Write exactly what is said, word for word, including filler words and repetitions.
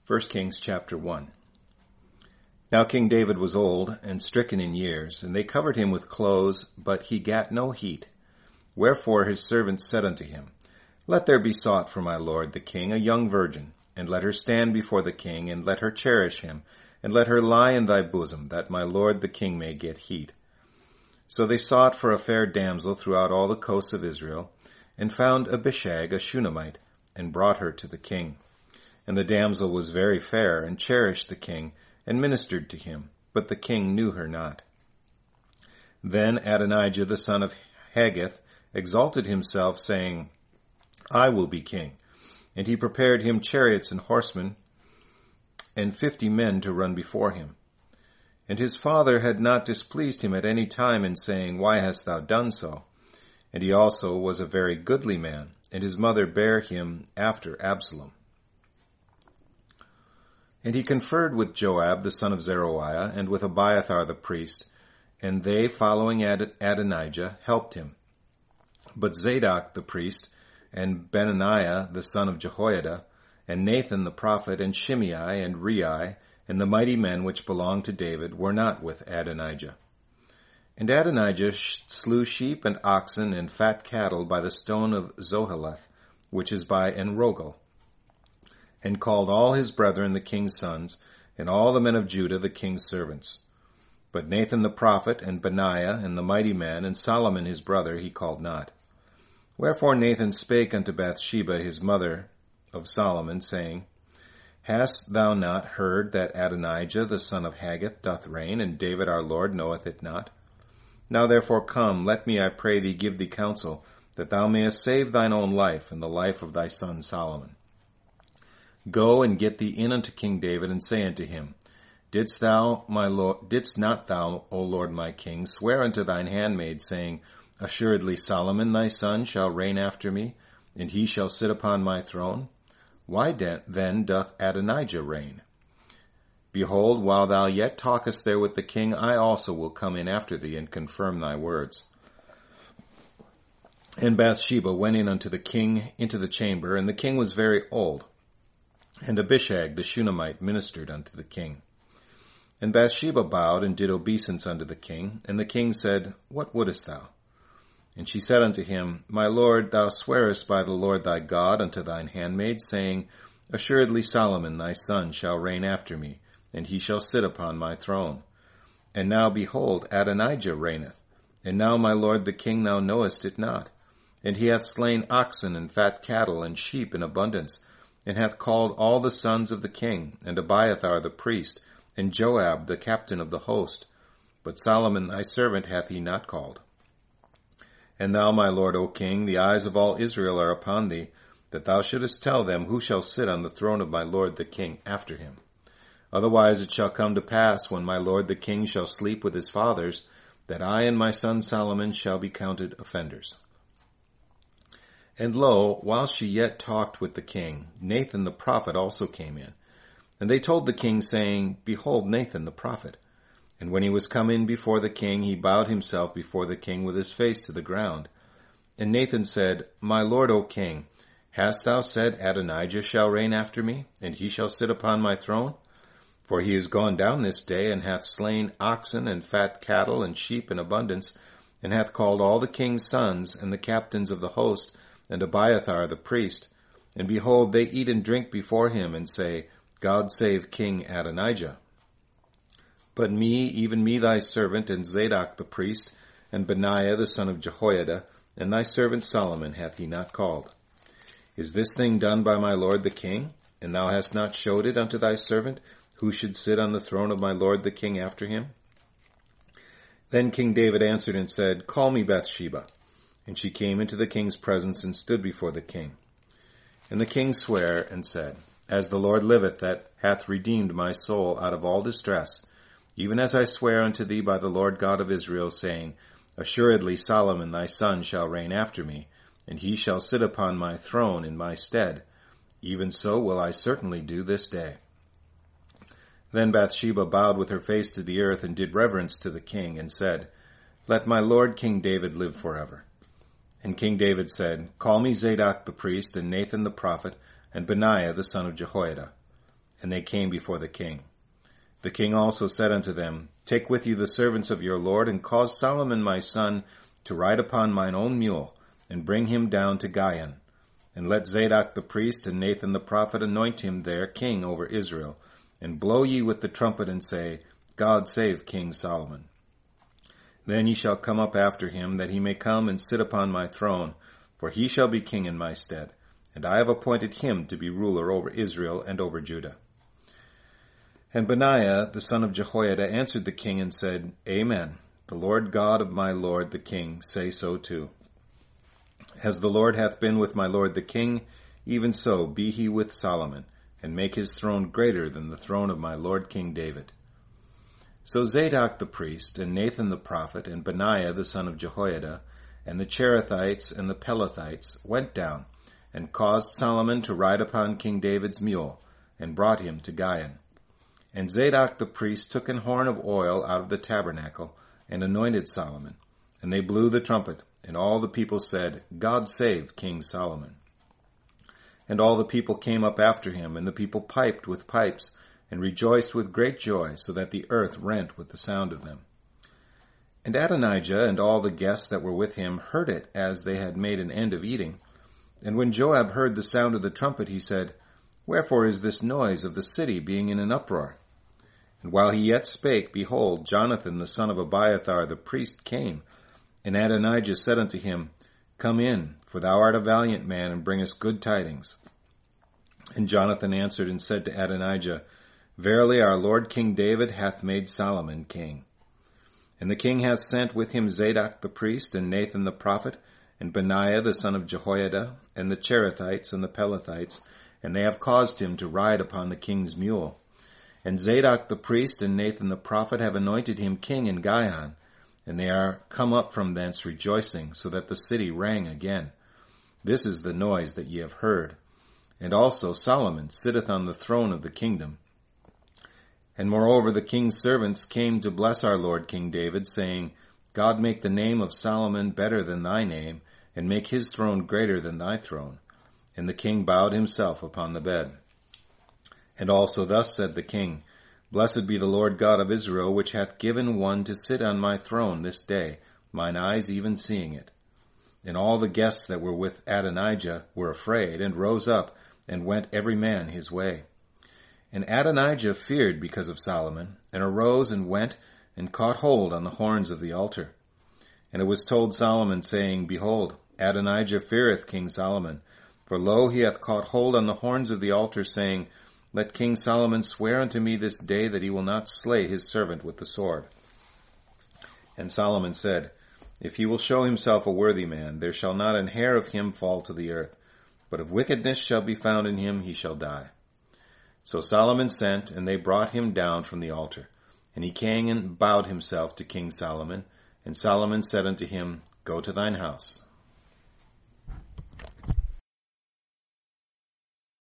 First Kings chapter one. Now King David was old and stricken in years, and they covered him with clothes, but he gat no heat. Wherefore his servants said unto him, Let there be sought for my lord the king a young virgin, and let her stand before the king, and let her cherish him, and let her lie in thy bosom, that my lord the king may get heat. So they sought for a fair damsel throughout all the coasts of Israel, and found Abishag a Shunammite, and brought her to the king. And the damsel was very fair, and cherished the king, and ministered to him, but the king knew her not. Then Adonijah the son of Haggith exalted himself, saying, I will be king. And he prepared him chariots and horsemen, and fifty men to run before him. And his father had not displeased him at any time in saying, Why hast thou done so? And he also was a very goodly man, and his mother bare him after Absalom. And he conferred with Joab the son of Zeruiah, and with Abiathar the priest, and they, following Ad- Adonijah, helped him. But Zadok the priest, and Benaniah the son of Jehoiada, and Nathan the prophet, and Shimei, and Rei, and the mighty men which belonged to David, were not with Adonijah. And Adonijah slew sheep and oxen and fat cattle by the stone of Zoheleth, which is by Enrogel, and called all his brethren the king's sons, and all the men of Judah the king's servants. But Nathan the prophet, and Benaiah, and the mighty men, and Solomon his brother, he called not. Wherefore Nathan spake unto Bathsheba his mother of Solomon, saying, Hast thou not heard that Adonijah the son of Haggith doth reign, and David our Lord knoweth it not? Now therefore come, let me, I pray thee, give thee counsel, that thou mayest save thine own life, and the life of thy son Solomon. Go and get thee in unto King David, and say unto him, Didst thou, my Lord, didst not thou, O Lord my king, swear unto thine handmaid, saying, Assuredly Solomon thy son shall reign after me, and he shall sit upon my throne? Why then doth Adonijah reign? Behold, while thou yet talkest there with the king, I also will come in after thee, and confirm thy words. And Bathsheba went in unto the king into the chamber, and the king was very old. And Abishag the Shunammite ministered unto the king. And Bathsheba bowed and did obeisance unto the king. And the king said, What wouldest thou? And she said unto him, My lord, thou swearest by the Lord thy God unto thine handmaid, saying, Assuredly Solomon thy son shall reign after me, and he shall sit upon my throne. And now, behold, Adonijah reigneth. And now, my lord the king, thou knowest it not. And he hath slain oxen and fat cattle and sheep in abundance, and hath called all the sons of the king, and Abiathar the priest, and Joab the captain of the host. But Solomon thy servant hath he not called. And thou, my lord, O king, the eyes of all Israel are upon thee, that thou shouldest tell them who shall sit on the throne of my lord the king after him. Otherwise it shall come to pass, when my lord the king shall sleep with his fathers, that I and my son Solomon shall be counted offenders. And lo, while she yet talked with the king, Nathan the prophet also came in. And they told the king, saying, Behold Nathan the prophet. And when he was come in before the king, he bowed himself before the king with his face to the ground. And Nathan said, My lord, O king, hast thou said, Adonijah shall reign after me, and he shall sit upon my throne? For he is gone down this day, and hath slain oxen and fat cattle and sheep in abundance, and hath called all the king's sons and the captains of the host, and Abiathar the priest. And behold, they eat and drink before him, and say, God save King Adonijah. But me, even me thy servant, and Zadok the priest, and Benaiah the son of Jehoiada, and thy servant Solomon hath he not called. Is this thing done by my lord the king? And thou hast not showed it unto thy servant, who should sit on the throne of my lord the king after him? Then King David answered and said, Call me Bathsheba. And she came into the king's presence, and stood before the king. And the king sware, and said, As the Lord liveth, that hath redeemed my soul out of all distress, even as I swear unto thee by the Lord God of Israel, saying, Assuredly Solomon thy son shall reign after me, and he shall sit upon my throne in my stead. Even so will I certainly do this day. Then Bathsheba bowed with her face to the earth, and did reverence to the king, and said, Let my lord King David live forever. And King David said, Call me Zadok the priest, and Nathan the prophet, and Benaiah the son of Jehoiada. And they came before the king. The king also said unto them, Take with you the servants of your lord, and cause Solomon my son to ride upon mine own mule, and bring him down to Gihon. And let Zadok the priest and Nathan the prophet anoint him there king over Israel. And blow ye with the trumpet, and say, God save King Solomon. Then ye shall come up after him, that he may come and sit upon my throne, for he shall be king in my stead. And I have appointed him to be ruler over Israel and over Judah. And Benaiah the son of Jehoiada answered the king and said, Amen. The Lord God of my lord the king say so too. As the Lord hath been with my lord the king, even so be he with Solomon, and make his throne greater than the throne of my lord King David. So Zadok the priest, and Nathan the prophet, and Benaiah the son of Jehoiada, and the Cherethites and the Pelethites went down, and caused Solomon to ride upon King David's mule, and brought him to Gihon. And Zadok the priest took an horn of oil out of the tabernacle, and anointed Solomon. And they blew the trumpet, and all the people said, God save King Solomon. And all the people came up after him, and the people piped with pipes, and rejoiced with great joy, so that the earth rent with the sound of them. And Adonijah and all the guests that were with him heard it as they had made an end of eating. And when Joab heard the sound of the trumpet, he said, Wherefore is this noise of the city being in an uproar? And while he yet spake, behold, Jonathan the son of Abiathar the priest came. And Adonijah said unto him, Come in, for thou art a valiant man, and bringest good tidings. And Jonathan answered and said to Adonijah, Verily our lord King David hath made Solomon king. And the king hath sent with him Zadok the priest, and Nathan the prophet, and Benaiah the son of Jehoiada, and the Cherethites and the Pelethites, and they have caused him to ride upon the king's mule. And Zadok the priest and Nathan the prophet have anointed him king in Gihon, and they are come up from thence rejoicing, so that the city rang again. This is the noise that ye have heard. And also Solomon sitteth on the throne of the kingdom. And moreover the king's servants came to bless our lord King David, saying, God make the name of Solomon better than thy name, and make his throne greater than thy throne. And the king bowed himself upon the bed. And also thus said the king, Blessed be the Lord God of Israel, which hath given one to sit on my throne this day, mine eyes even seeing it. And all the guests that were with Adonijah were afraid, and rose up, and went every man his way. And Adonijah feared because of Solomon, and arose and went, and caught hold on the horns of the altar. And it was told Solomon, saying, Behold, Adonijah feareth King Solomon, for lo, he hath caught hold on the horns of the altar, saying, Let King Solomon swear unto me this day that he will not slay his servant with the sword. And Solomon said, If he will show himself a worthy man, there shall not an hair of him fall to the earth, but if wickedness shall be found in him, he shall die. So Solomon sent, and they brought him down from the altar. And he came and bowed himself to King Solomon. And Solomon said unto him, Go to thine house.